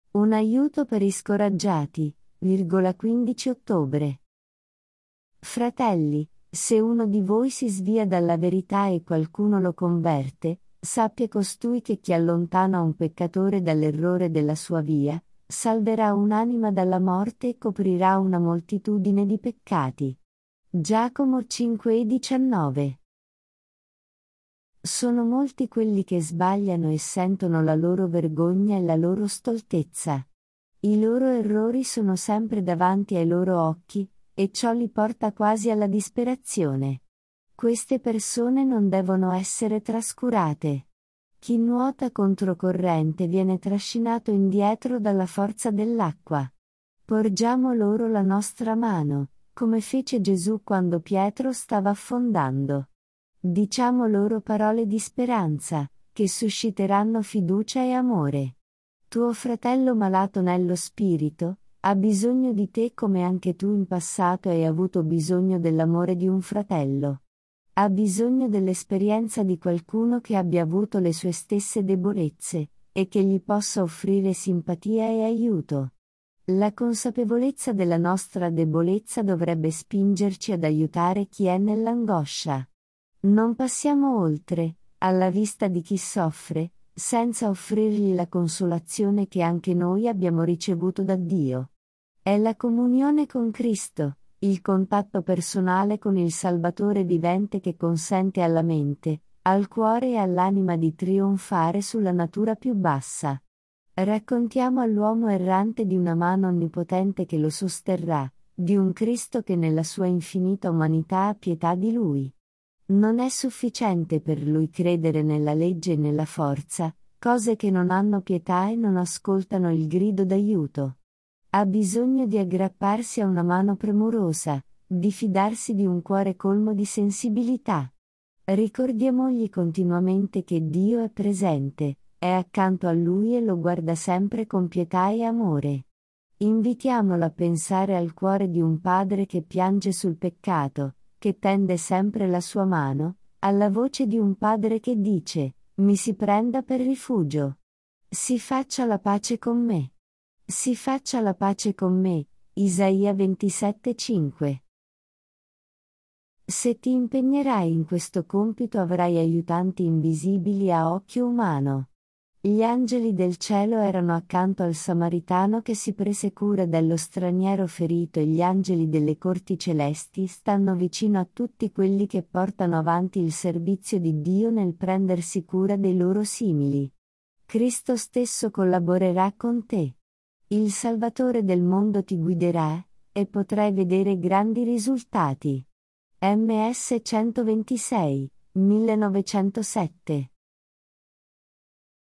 Un aiuto per i scoraggiati, 15 ottobre. Fratelli, se uno di voi si svia dalla verità e qualcuno lo converte, sappia costui che chi allontana un peccatore dall'errore della sua via, salverà un'anima dalla morte e coprirà una moltitudine di peccati. Giacomo 5,19. Sono molti quelli che sbagliano e sentono la loro vergogna e la loro stoltezza. I loro errori sono sempre davanti ai loro occhi, e ciò li porta quasi alla disperazione. Queste persone non devono essere trascurate. Chi nuota controcorrente viene trascinato indietro dalla forza dell'acqua. Porgiamo loro la nostra mano, come fece Gesù quando Pietro stava affondando. Diciamo loro parole di speranza, che susciteranno fiducia e amore. Tuo fratello malato nello spirito, ha bisogno di te come anche tu in passato hai avuto bisogno dell'amore di un fratello. Ha bisogno dell'esperienza di qualcuno che abbia avuto le sue stesse debolezze, e che gli possa offrire simpatia e aiuto. La consapevolezza della nostra debolezza dovrebbe spingerci ad aiutare chi è nell'angoscia. Non passiamo oltre, alla vista di chi soffre, senza offrirgli la consolazione che anche noi abbiamo ricevuto da Dio. È la comunione con Cristo, il contatto personale con il Salvatore vivente che consente alla mente, al cuore e all'anima di trionfare sulla natura più bassa. Raccontiamo all'uomo errante di una mano onnipotente che lo sosterrà, di un Cristo che nella sua infinita umanità ha pietà di lui. Non è sufficiente per lui credere nella legge e nella forza, cose che non hanno pietà e non ascoltano il grido d'aiuto. Ha bisogno di aggrapparsi a una mano premurosa, di fidarsi di un cuore colmo di sensibilità. Ricordiamogli continuamente che Dio è presente, è accanto a lui e lo guarda sempre con pietà e amore. Invitiamolo a pensare al cuore di un padre che piange sul peccato, che tende sempre la sua mano, alla voce di un padre che dice: mi si prenda per rifugio. Si faccia la pace con me. Si faccia la pace con me. Isaia 27,5. Se ti impegnerai in questo compito avrai aiutanti invisibili a occhio umano. Gli angeli del cielo erano accanto al samaritano che si prese cura dello straniero ferito e gli angeli delle corti celesti stanno vicino a tutti quelli che portano avanti il servizio di Dio nel prendersi cura dei loro simili. Cristo stesso collaborerà con te. Il Salvatore del mondo ti guiderà, e potrai vedere grandi risultati. MS 126, 1907